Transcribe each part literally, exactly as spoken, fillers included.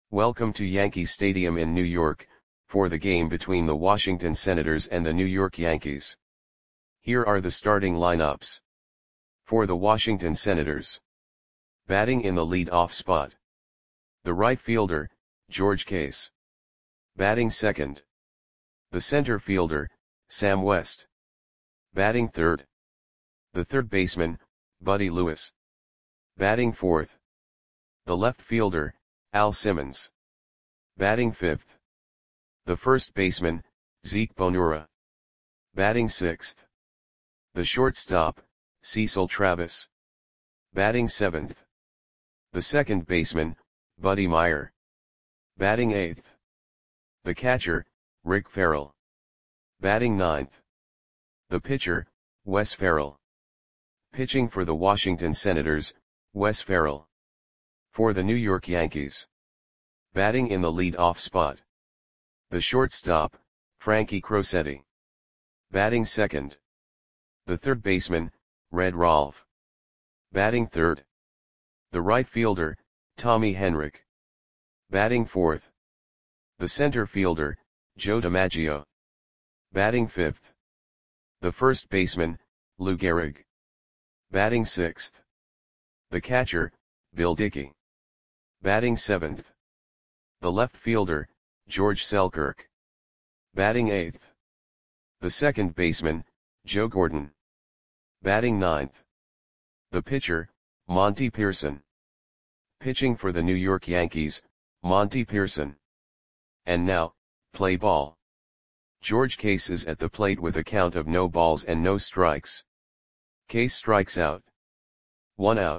Welcome to Yankee Stadium in New York, for the game between the Washington Senators and the New York Yankees. Here are the starting lineups. For the Washington Senators. Batting in the lead-off spot. The right fielder, George Case. Batting second. The center fielder, Sam West. Batting third. The third baseman, Buddy Lewis. Batting fourth. The left fielder, Al Simmons. Batting fifth. The first baseman, Zeke Bonura. Batting sixth. The shortstop, Cecil Travis. Batting seventh. The second baseman, Buddy Meyer. Batting eighth. The catcher, Rick Farrell. Batting ninth. The pitcher, Wes Farrell. Pitching for the Washington Senators, Wes Farrell. For the New York Yankees. Batting in the lead-off spot. The shortstop, Frankie Crosetti. Batting second. The third baseman, Red Rolfe. Batting third. The right fielder, Tommy Henrich. Batting fourth. The center fielder, Joe DiMaggio. Batting fifth. The first baseman, Lou Gehrig. Batting sixth. The catcher, Bill Dickey. Batting seventh. The left fielder, George Selkirk. Batting eighth. The second baseman, Joe Gordon. Batting ninth. The pitcher, Monty Pearson. Pitching for the New York Yankees, Monty Pearson. And now, play ball. George Case is at the plate with a count of no balls and no strikes. Case strikes out. One out.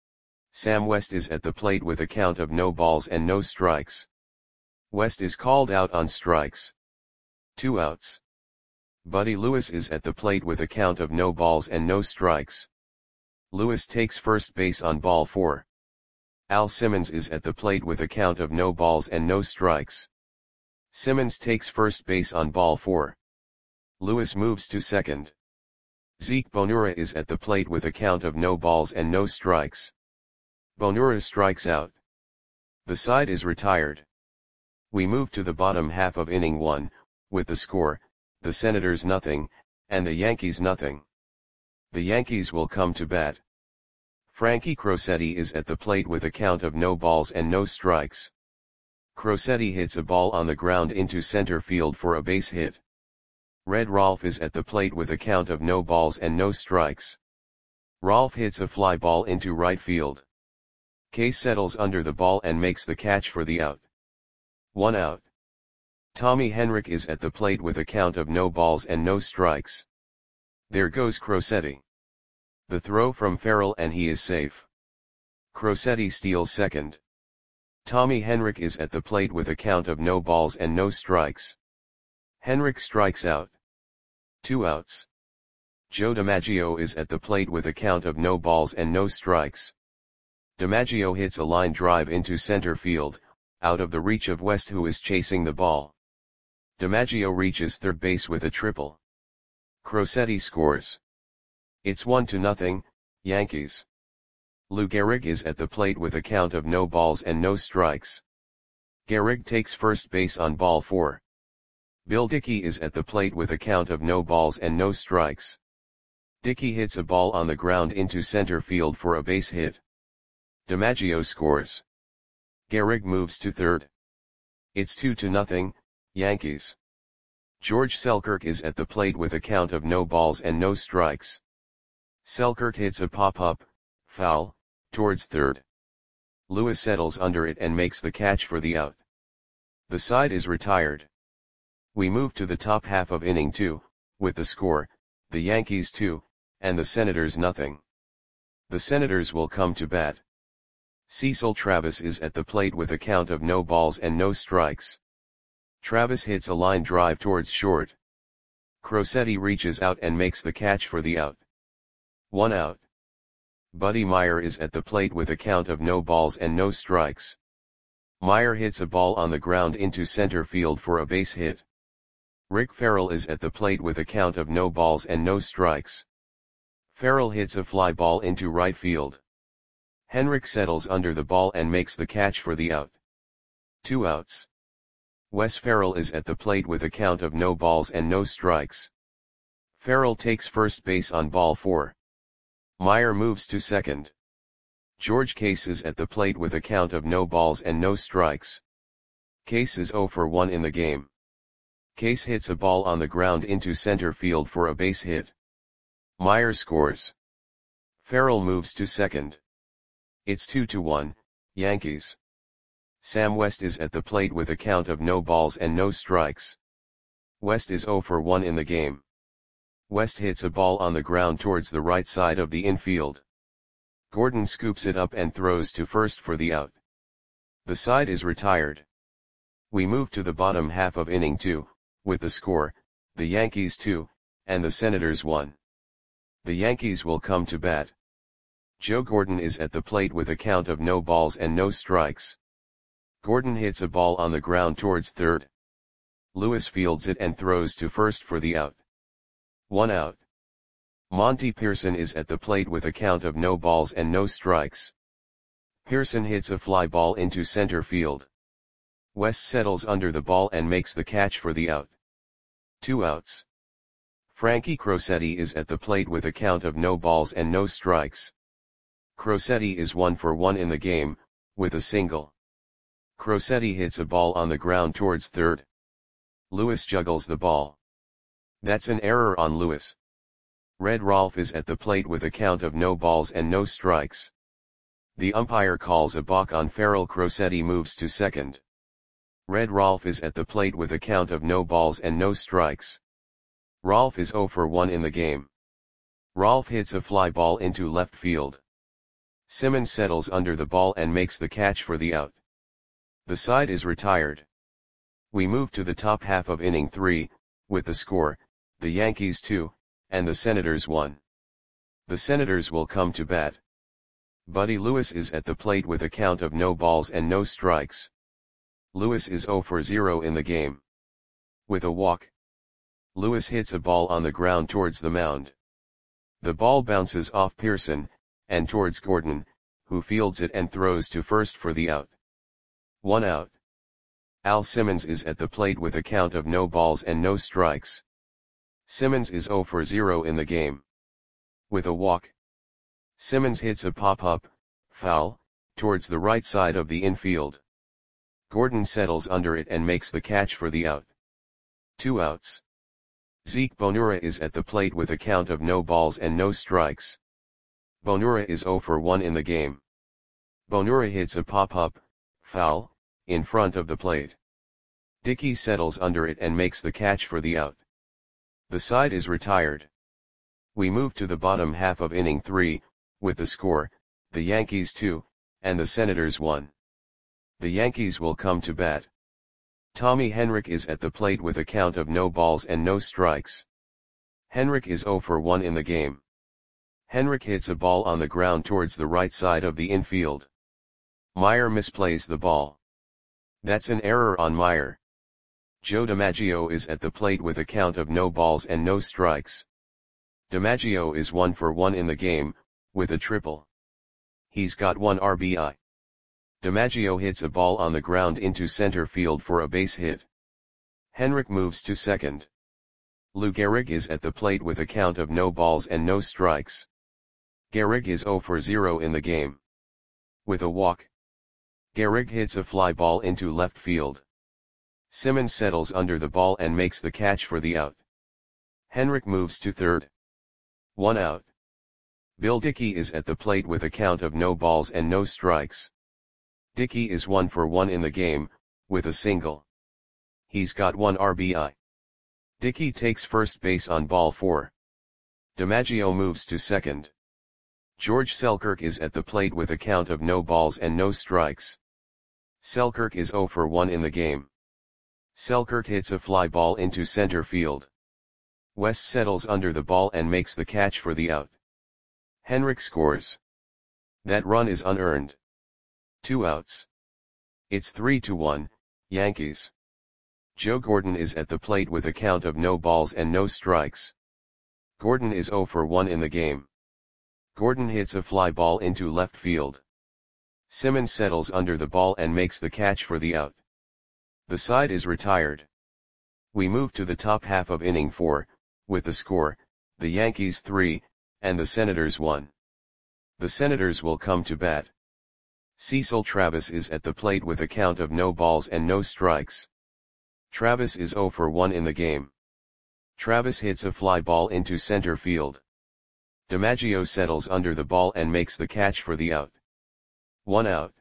Sam West is at the plate with a count of no balls and no strikes. West is called out on strikes. Two outs. Buddy Lewis is at the plate with a count of no balls and no strikes. Lewis takes first base on ball four. Al Simmons is at the plate with a count of no balls and no strikes. Simmons takes first base on ball four. Lewis moves to second. Zeke Bonura is at the plate with a count of no balls and no strikes. Bonura strikes out. The side is retired. We move to the bottom half of inning one, with the score, the Senators nothing, and the Yankees nothing. The Yankees will come to bat. Frankie Crosetti is at the plate with a count of no balls and no strikes. Crosetti hits a ball on the ground into center field for a base hit. Red Rolfe is at the plate with a count of no balls and no strikes. Rolfe hits a fly ball into right field. Case settles under the ball and makes the catch for the out. One out. Tommy Henrich is at the plate with a count of no balls and no strikes. There goes Crosetti. The throw from Farrell and he is safe. Crosetti steals second. Tommy Henrich is at the plate with a count of no balls and no strikes. Henrich strikes out. Two outs. Joe DiMaggio is at the plate with a count of no balls and no strikes. DiMaggio hits a line drive into center field, out of the reach of West who is chasing the ball. DiMaggio reaches third base with a triple. Crosetti scores. It's one to nothing, Yankees. Lou Gehrig is at the plate with a count of no balls and no strikes. Gehrig takes first base on ball four. Bill Dickey is at the plate with a count of no balls and no strikes. Dickey hits a ball on the ground into center field for a base hit. DiMaggio scores. Gehrig moves to third. It's two to nothing, Yankees. George Selkirk is at the plate with a count of no balls and no strikes. Selkirk hits a pop-up, foul, towards third. Lewis settles under it and makes the catch for the out. The side is retired. We move to the top half of inning two, with the score, the Yankees two, and the Senators nothing. The Senators will come to bat. Cecil Travis is at the plate with a count of no balls and no strikes. Travis hits a line drive towards short. Crosetti reaches out and makes the catch for the out. One out. Buddy Meyer is at the plate with a count of no balls and no strikes. Meyer hits a ball on the ground into center field for a base hit. Rick Farrell is at the plate with a count of no balls and no strikes. Farrell hits a fly ball into right field. Henrich settles under the ball and makes the catch for the out. Two outs. Wes Ferrell is at the plate with a count of no balls and no strikes. Ferrell takes first base on ball four. Meyer moves to second. George Case is at the plate with a count of no balls and no strikes. Case is oh for one in the game. Case hits a ball on the ground into center field for a base hit. Meyer scores. Ferrell moves to second. It's two to one, Yankees. Sam West is at the plate with a count of no balls and no strikes. West is oh for one in the game. West hits a ball on the ground towards the right side of the infield. Gordon scoops it up and throws to first for the out. The side is retired. We move to the bottom half of inning two, with the score, the Yankees two, and the Senators one. The Yankees will come to bat. Joe Gordon is at the plate with a count of no balls and no strikes. Gordon hits a ball on the ground towards third. Lewis fields it and throws to first for the out. One out. Monty Pearson is at the plate with a count of no balls and no strikes. Pearson hits a fly ball into center field. West settles under the ball and makes the catch for the out. Two outs. Frankie Crosetti is at the plate with a count of no balls and no strikes. Crosetti is one for one in the game, with a single. Crosetti hits a ball on the ground towards third. Lewis juggles the ball. That's an error on Lewis. Red Rolfe is at the plate with a count of no balls and no strikes. The umpire calls a balk on Ferrell. Crosetti moves to second. Red Rolfe is at the plate with a count of no balls and no strikes. Rolfe is oh for one in the game. Rolfe hits a fly ball into left field. Simmons settles under the ball and makes the catch for the out. The side is retired. We move to the top half of inning three, with the score, the Yankees two, and the Senators one. The Senators will come to bat. Buddy Lewis is at the plate with a count of no balls and no strikes. Lewis is oh for zero in the game. With a walk. Lewis hits a ball on the ground towards the mound. The ball bounces off Pearson, and towards Gordon, who fields it and throws to first for the out. One out. Al Simmons is at the plate with a count of no balls and no strikes. Simmons is oh for zero in the game. With a walk. Simmons hits a pop-up, foul, towards the right side of the infield. Gordon settles under it and makes the catch for the out. Two outs. Zeke Bonura is at the plate with a count of no balls and no strikes. Bonura is oh for one in the game. Bonura hits a pop-up, foul, in front of the plate. Dickey settles under it and makes the catch for the out. The side is retired. We move to the bottom half of inning three, with the score, the Yankees two, and the Senators one. The Yankees will come to bat. Tommy Henrich is at the plate with a count of no balls and no strikes. Henrich is oh for one in the game. Henrich hits a ball on the ground towards the right side of the infield. Meyer misplays the ball. That's an error on Meyer. Joe DiMaggio is at the plate with a count of no balls and no strikes. DiMaggio is one for one in the game, with a triple. He's got one R B I. DiMaggio hits a ball on the ground into center field for a base hit. Henrich moves to second. Lou Gehrig is at the plate with a count of no balls and no strikes. Gehrig is oh for zero in the game. With a walk. Gehrig hits a fly ball into left field. Simmons settles under the ball and makes the catch for the out. Henrich moves to third. One out. Bill Dickey is at the plate with a count of no balls and no strikes. Dickey is one for one in the game, with a single. He's got one R B I. Dickey takes first base on ball four. DiMaggio moves to second. George Selkirk is at the plate with a count of no balls and no strikes. Selkirk is oh for one in the game. Selkirk hits a fly ball into center field. West settles under the ball and makes the catch for the out. Henrich scores. That run is unearned. Two outs. It's three to one, Yankees. Joe Gordon is at the plate with a count of no balls and no strikes. Gordon is oh for one in the game. Gordon hits a fly ball into left field. Simmons settles under the ball and makes the catch for the out. The side is retired. We move to the top half of inning four, with the score, the Yankees three, and the Senators one. The Senators will come to bat. Cecil Travis is at the plate with a count of no balls and no strikes. Travis is oh for one in the game. Travis hits a fly ball into center field. DiMaggio settles under the ball and makes the catch for the out. One out.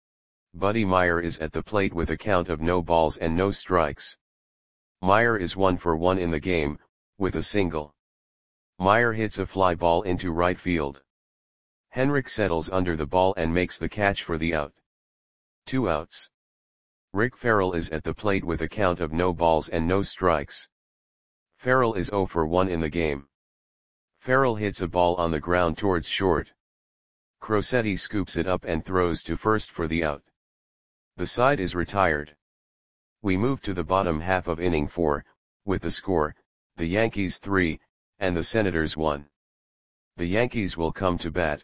Buddy Meyer is at the plate with a count of no balls and no strikes. Meyer is one for one in the game, with a single. Meyer hits a fly ball into right field. Henrik settles under the ball and makes the catch for the out. Two outs. Rick Farrell is at the plate with a count of no balls and no strikes. Farrell is oh for one in the game. Farrell hits a ball on the ground towards short. Crosetti scoops it up and throws to first for the out. The side is retired. We move to the bottom half of inning four, with the score, the Yankees three, and the Senators one. The Yankees will come to bat.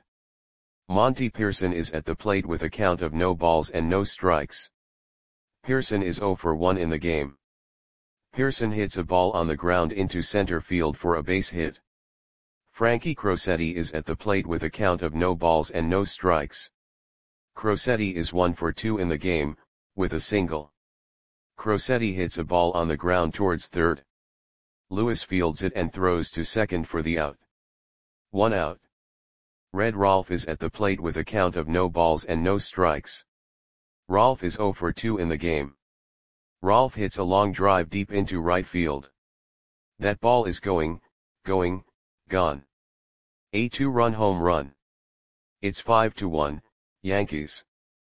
Monty Pearson is at the plate with a count of no balls and no strikes. Pearson is oh for one in the game. Pearson hits a ball on the ground into center field for a base hit. Frankie Crosetti is at the plate with a count of no balls and no strikes. Crosetti is one for two in the game, with a single. Crosetti hits a ball on the ground towards third. Lewis fields it and throws to second for the out. One out. Red Rolfe is at the plate with a count of no balls and no strikes. Rolfe is oh for two in the game. Rolfe hits a long drive deep into right field. That ball is going, going, gone. A two-run home run. It's five to one, Yankees.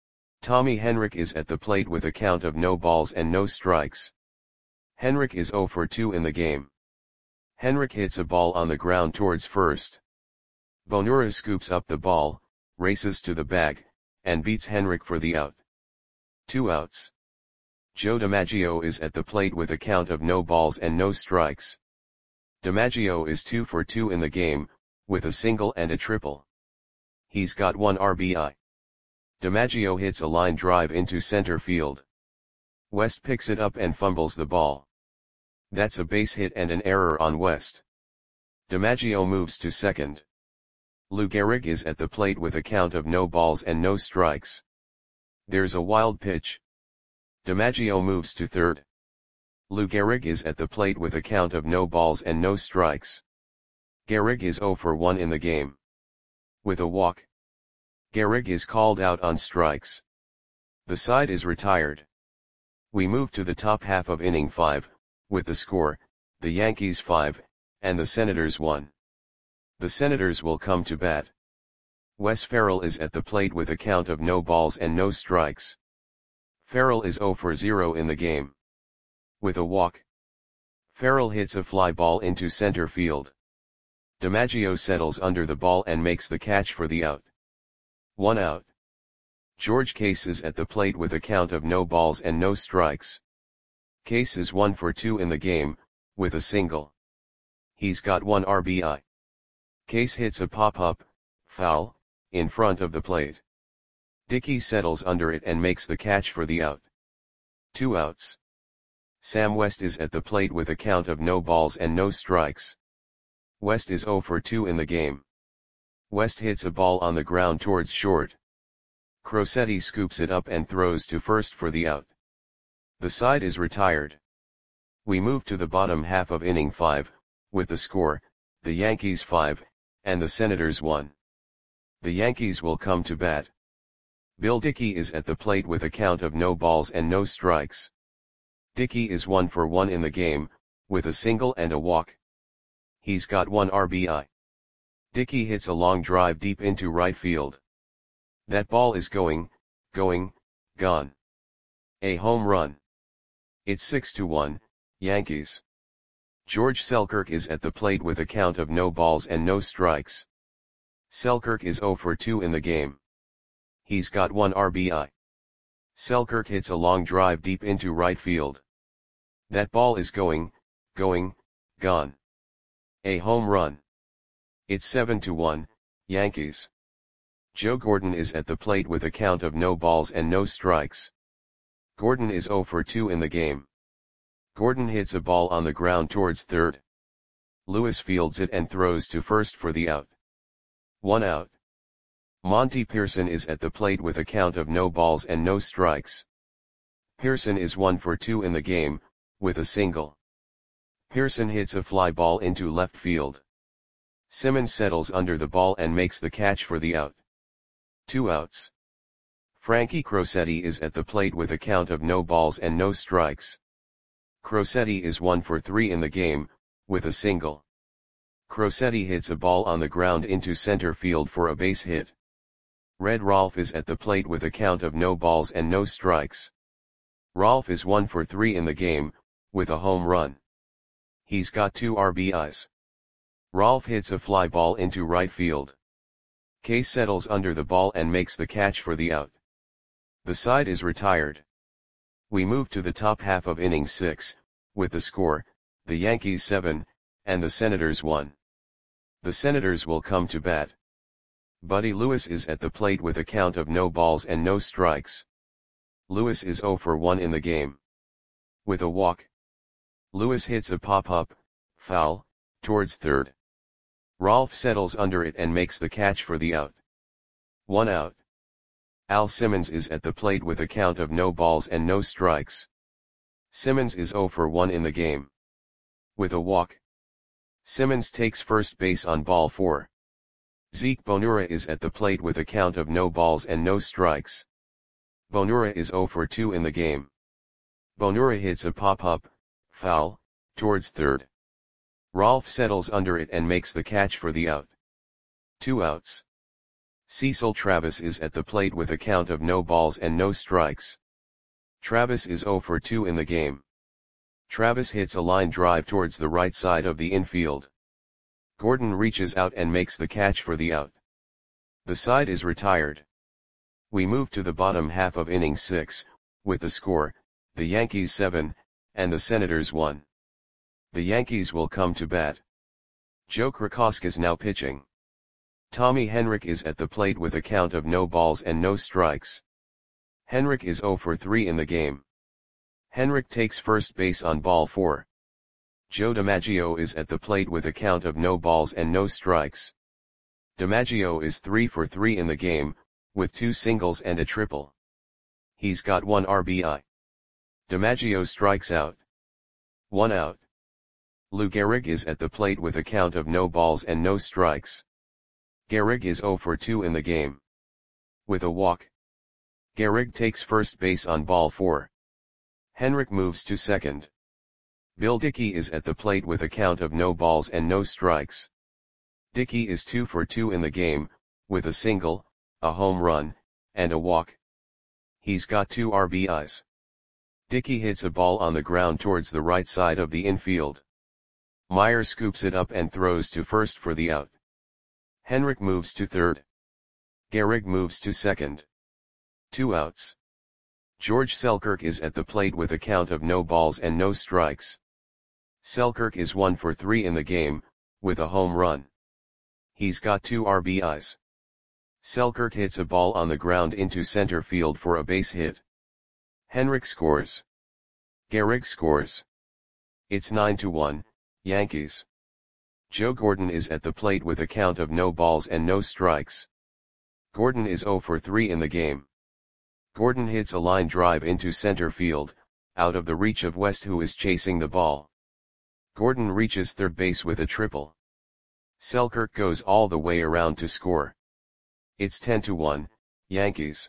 Tommy Henrik is at the plate with a count of no balls and no strikes. Henrik is oh for two in the game. Henrik hits a ball on the ground towards first. Bonura scoops up the ball, races to the bag, and beats Henrik for the out. Two outs. Joe DiMaggio is at the plate with a count of no balls and no strikes. DiMaggio is two for two in the game, with a single and a triple. He's got one R B I. DiMaggio hits a line drive into center field. West picks it up and fumbles the ball. That's a base hit and an error on West. DiMaggio moves to second. Lou Gehrig is at the plate with a count of no balls and no strikes. There's a wild pitch. DiMaggio moves to third. Lou Gehrig is at the plate with a count of no balls and no strikes. Gehrig is oh for one in the game. With a walk. Gehrig is called out on strikes. The side is retired. We move to the top half of inning five, with the score, the Yankees five, and the Senators one. The Senators will come to bat. Wes Farrell is at the plate with a count of no balls and no strikes. Farrell is oh for zero in the game. With a walk. Farrell hits a fly ball into center field. DiMaggio settles under the ball and makes the catch for the out. One out. George Case is at the plate with a count of no balls and no strikes. Case is one for two in the game, with a single. He's got one R B I. Case hits a pop-up, foul, in front of the plate. Dickey settles under it and makes the catch for the out. Two outs. Sam West is at the plate with a count of no balls and no strikes. West is oh for two in the game. West hits a ball on the ground towards short. Crosetti scoops it up and throws to first for the out. The side is retired. We move to the bottom half of inning five, with the score, the Yankees five, and the Senators one. The Yankees will come to bat. Bill Dickey is at the plate with a count of no balls and no strikes. Dickey is one for one in the game, with a single and a walk. He's got one R B I. Dickey hits a long drive deep into right field. That ball is going, going, gone. A home run. It's six to one, Yankees. George Selkirk is at the plate with a count of no balls and no strikes. Selkirk is oh for two in the game. He's got one R B I. Selkirk hits a long drive deep into right field. That ball is going, going, gone. A home run. It's seven to one, Yankees. Joe Gordon is at the plate with a count of no balls and no strikes. Gordon is zero for two in the game. Gordon hits a ball on the ground towards third. Lewis fields it and throws to first for the out. One out. Monty Pearson is at the plate with a count of no balls and no strikes. Pearson is one for two in the game, with a single. Pearson hits a fly ball into left field. Simmons settles under the ball and makes the catch for the out. Two outs. Frankie Crosetti is at the plate with a count of no balls and no strikes. Crosetti is one for three in the game, with a single. Crosetti hits a ball on the ground into center field for a base hit. Red Rolfe is at the plate with a count of no balls and no strikes. Rolfe is one for three in the game, with a home run. He's got two R B Is. Rolfe hits a fly ball into right field. Case settles under the ball and makes the catch for the out. The side is retired. We move to the top half of inning six, with the score, the Yankees seven, and the Senators one. The Senators will come to bat. Buddy Lewis is at the plate with a count of no balls and no strikes. Lewis is zero for one in the game. With a walk. Lewis hits a pop-up, foul, towards third. Rolfe settles under it and makes the catch for the out. One out. Al Simmons is at the plate with a count of no balls and no strikes. Simmons is zero for one in the game. With a walk. Simmons takes first base on ball four. Zeke Bonura is at the plate with a count of no balls and no strikes. Bonura is zero for two in the game. Bonura hits a pop-up, foul, towards third. Rolfe settles under it and makes the catch for the out. Two outs. Cecil Travis is at the plate with a count of no balls and no strikes. Travis is zero for two in the game. Travis hits a line drive towards the right side of the infield. Gordon reaches out and makes the catch for the out. The side is retired. We move to the bottom half of inning six, with the score, the Yankees seven, and the Senators one. The Yankees will come to bat. Joe Krakowski is now pitching. Tommy Henrich is at the plate with a count of no balls and no strikes. Henrich is zero for three in the game. Henrich takes first base on ball four. Joe DiMaggio is at the plate with a count of no balls and no strikes. DiMaggio is three for three in the game, with two singles and a triple. He's got one R B I. DiMaggio strikes out. One out. Lou Gehrig is at the plate with a count of no balls and no strikes. Gehrig is zero for two in the game. With a walk. Gehrig takes first base on ball four. Henrich moves to second. Bill Dickey is at the plate with a count of no balls and no strikes. Dickey is two for two in the game, with a single, a home run, and a walk. He's got two R B Is. Dickey hits a ball on the ground towards the right side of the infield. Meyer scoops it up and throws to first for the out. Henrich moves to third. Gehrig moves to second. Two outs. George Selkirk is at the plate with a count of no balls and no strikes. Selkirk is one for three in the game, with a home run. He's got two R B Is. Selkirk hits a ball on the ground into center field for a base hit. Henrich scores. Gehrig scores. It's nine to one, Yankees. Joe Gordon is at the plate with a count of no balls and no strikes. Gordon is zero for three in the game. Gordon hits a line drive into center field, out of the reach of West, who is chasing the ball. Gordon reaches third base with a triple. Selkirk goes all the way around to score. It's ten to one, Yankees.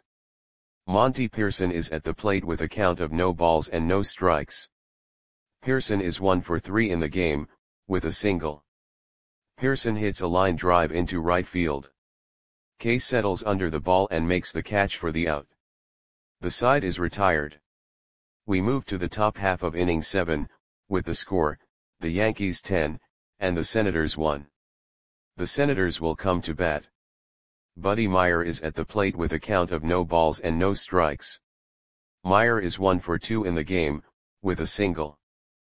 Monty Pearson is at the plate with a count of no balls and no strikes. Pearson is one for three in the game, with a single. Pearson hits a line drive into right field. Case settles under the ball and makes the catch for the out. The side is retired. We move to the top half of inning seven, with the score, the Yankees ten, and the Senators one. The Senators will come to bat. Buddy Meyer is at the plate with a count of no balls and no strikes. Meyer is one for two in the game, with a single.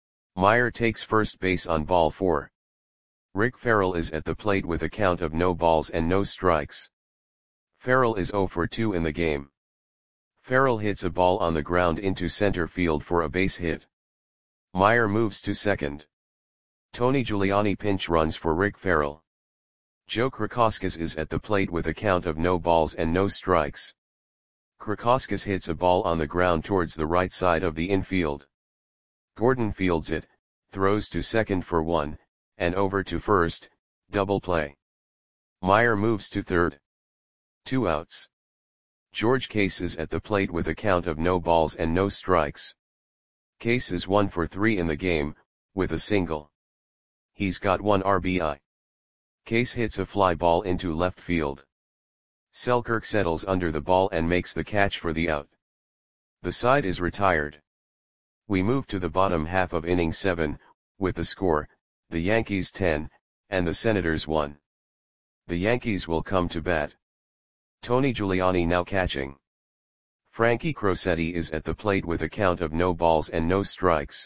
Meyer takes first base on ball four. Rick Farrell is at the plate with a count of no balls and no strikes. Farrell is zero for two in the game. Farrell hits a ball on the ground into center field for a base hit. Meyer moves to second. Tony Giuliani pinch runs for Rick Farrell. Joe Krakoskas is at the plate with a count of no balls and no strikes. Krakoskas hits a ball on the ground towards the right side of the infield. Gordon fields it, throws to second for one, and over to first, double play. Meyer moves to third. Two outs. George Case is at the plate with a count of no balls and no strikes. Case is one for three in the game, with a single. He's got one R B I. Case hits a fly ball into left field. Selkirk settles under the ball and makes the catch for the out. The side is retired. We move to the bottom half of inning seven, with the score, the Yankees ten, and the Senators one. The Yankees will come to bat. Tony Giuliani now catching. Frankie Crosetti is at the plate with a count of no balls and no strikes.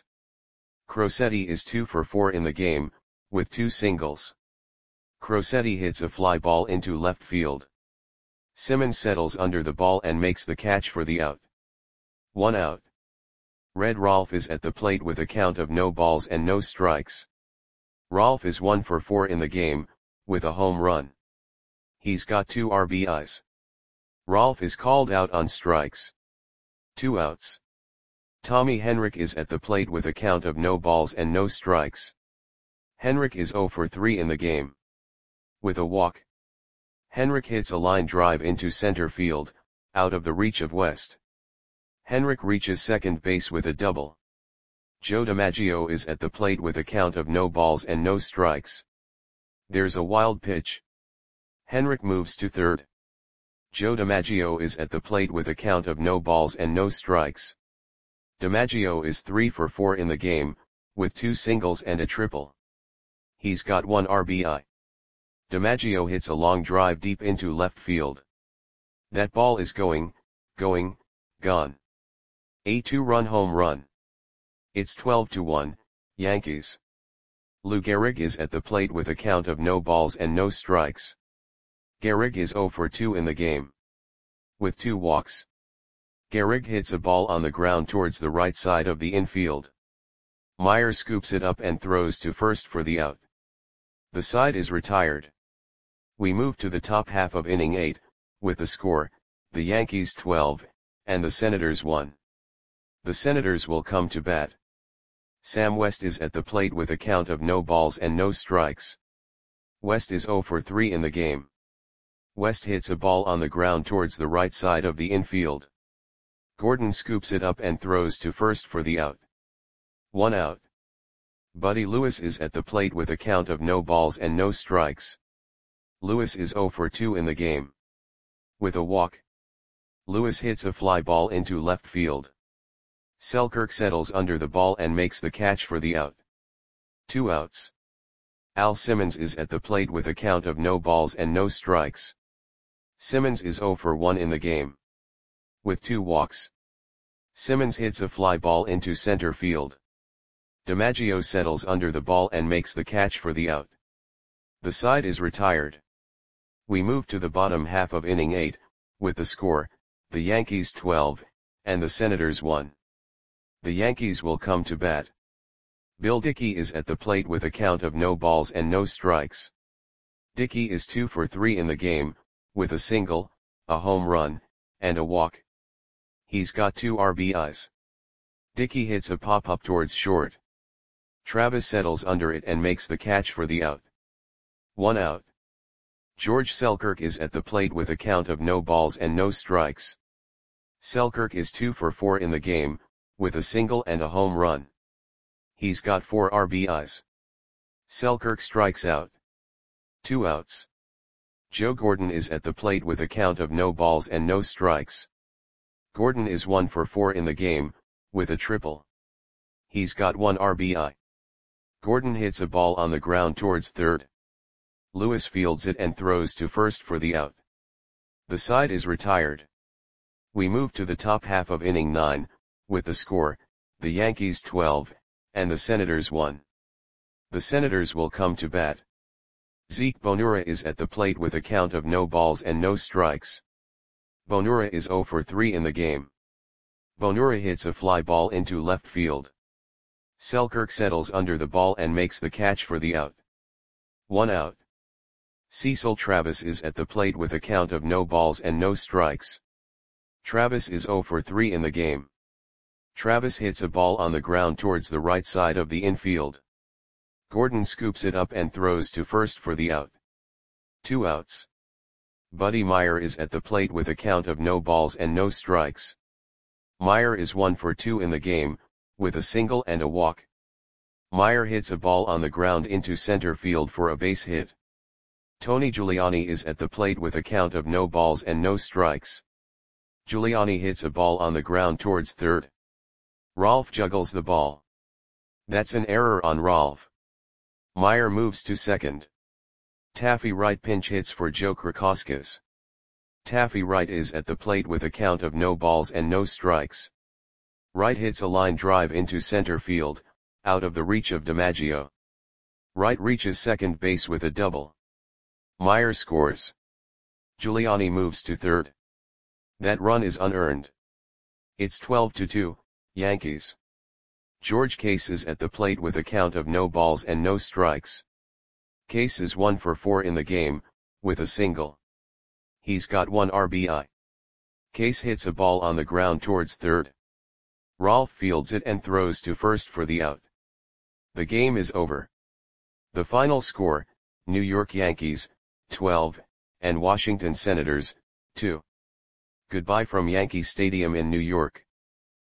Crosetti is two for four in the game, with two singles. Crosetti hits a fly ball into left field. Simmons settles under the ball and makes the catch for the out. One out. Red Rolfe is at the plate with a count of no balls and no strikes. Rolfe is one for four in the game, with a home run. He's got two R B Is. Rolfe is called out on strikes. Two outs. Tommy Henrich is at the plate with a count of no balls and no strikes. Henrich is zero for three in the game. With a walk. Henrich hits a line drive into center field, out of the reach of West. Henrich reaches second base with a double. Joe DiMaggio is at the plate with a count of no balls and no strikes. There's a wild pitch. Henrich moves to third. Joe DiMaggio is at the plate with a count of no balls and no strikes. DiMaggio is three for four in the game, with two singles and a triple. He's got one R B I. DiMaggio hits a long drive deep into left field. That ball is going, going, gone. A two-run home run. It's twelve to one, Yankees. Lou Gehrig is at the plate with a count of no balls and no strikes. Gehrig is zero for two in the game. With two walks. Gehrig hits a ball on the ground towards the right side of the infield. Meyer scoops it up and throws to first for the out. The side is retired. We move to the top half of inning eight, with the score, the Yankees twelve, and the Senators one. The Senators will come to bat. Sam West is at the plate with a count of no balls and no strikes. West is zero for three in the game. West hits a ball on the ground towards the right side of the infield. Gordon scoops it up and throws to first for the out. One out. Buddy Lewis is at the plate with a count of no balls and no strikes. Lewis is zero for two in the game. With a walk. Lewis hits a fly ball into left field. Selkirk settles under the ball and makes the catch for the out. Two outs. Al Simmons is at the plate with a count of no balls and no strikes. Simmons is zero for one in the game. With two walks. Simmons hits a fly ball into center field. DiMaggio settles under the ball and makes the catch for the out. The side is retired. We move to the bottom half of inning eight, with the score, the Yankees twelve, and the Senators one. The Yankees will come to bat. Bill Dickey is at the plate with a count of no balls and no strikes. Dickey is two for three in the game, with a single, a home run, and a walk. He's got two R B Is. Dickey hits a pop-up towards short. Travis settles under it and makes the catch for the out. One out. George Selkirk is at the plate with a count of no balls and no strikes. Selkirk is two for four in the game, with a single and a home run. He's got four R B Is. Selkirk strikes out. Two outs. Joe Gordon is at the plate with a count of no balls and no strikes. Gordon is one for four in the game, with a triple. He's got one R B I. Gordon hits a ball on the ground towards third. Lewis fields it and throws to first for the out. The side is retired. We move to the top half of inning nine, with the score, the Yankees twelve, and the Senators one. The Senators will come to bat. Zeke Bonura is at the plate with a count of no balls and no strikes. Bonura is zero for three in the game. Bonura hits a fly ball into left field. Selkirk settles under the ball and makes the catch for the out. One out. Cecil Travis is at the plate with a count of no balls and no strikes. Travis is zero for three in the game. Travis hits a ball on the ground towards the right side of the infield. Gordon scoops it up and throws to first for the out. Two outs. Buddy Meyer is at the plate with a count of no balls and no strikes. Meyer is one for two in the game, with a single and a walk. Meyer hits a ball on the ground into center field for a base hit. Tony Giuliani is at the plate with a count of no balls and no strikes. Giuliani hits a ball on the ground towards third. Rolf juggles the ball. That's an error on Rolf. Meyer moves to second. Taffy Wright pinch hits for Joe Krakauskas. Taffy Wright is at the plate with a count of no balls and no strikes. Wright hits a line drive into center field, out of the reach of DiMaggio. Wright reaches second base with a double. Meyer scores. Giuliani moves to third. That run is unearned. It's twelve to two, Yankees. George Case is at the plate with a count of no balls and no strikes. Case is one for four in the game, with a single. He's got one R B I. Case hits a ball on the ground towards third. Rolf fields it and throws to first for the out. The game is over. The final score, New York Yankees, twelve, and Washington Senators, two. Goodbye from Yankee Stadium in New York.